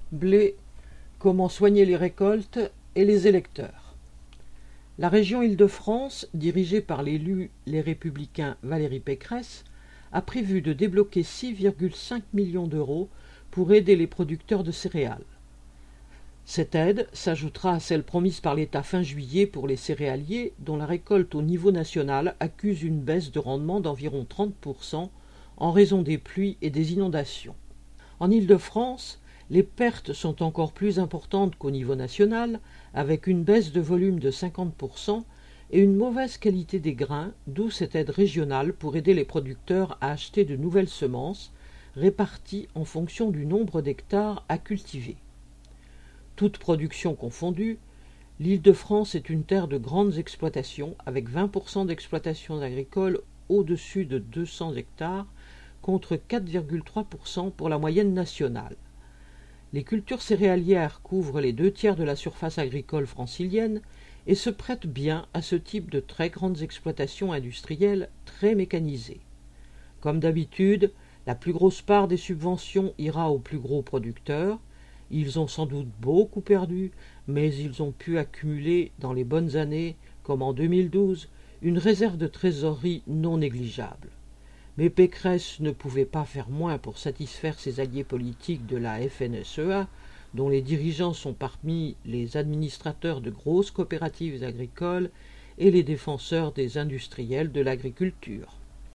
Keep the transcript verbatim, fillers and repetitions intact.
blé, comment soigner les récoltes et les électeurs. La région Île-de-France, dirigée par l'élu Les Républicains Valérie Pécresse, a prévu de débloquer six virgule cinq millions d'euros pour aider les producteurs de céréales. Cette aide s'ajoutera à celle promise par l'État fin juillet pour les céréaliers, dont la récolte au niveau national accuse une baisse de rendement d'environ trente pour cent en raison des pluies et des inondations. En Île-de-France, les pertes sont encore plus importantes qu'au niveau national, avec une baisse de volume de cinquante pour cent et une mauvaise qualité des grains, d'où cette aide régionale pour aider les producteurs à acheter de nouvelles semences, réparties en fonction du nombre d'hectares à cultiver. Toute production confondue, l'Île-de-France est une terre de grandes exploitations, avec vingt pour cent d'exploitations agricoles au-dessus de deux cents hectares, contre quatre virgule trois pour cent pour la moyenne nationale. Les cultures céréalières couvrent les deux tiers de la surface agricole francilienne et se prêtent bien à ce type de très grandes exploitations industrielles très mécanisées. Comme d'habitude, la plus grosse part des subventions ira aux plus gros producteurs. Ils ont sans doute beaucoup perdu, mais ils ont pu accumuler dans les bonnes années, comme en deux mille douze, une réserve de trésorerie non négligeable. Mais Pécresse ne pouvait pas faire moins pour satisfaire ses alliés politiques de la F N S E A, dont les dirigeants sont parmi les administrateurs de grosses coopératives agricoles et les défenseurs des industriels de l'agriculture.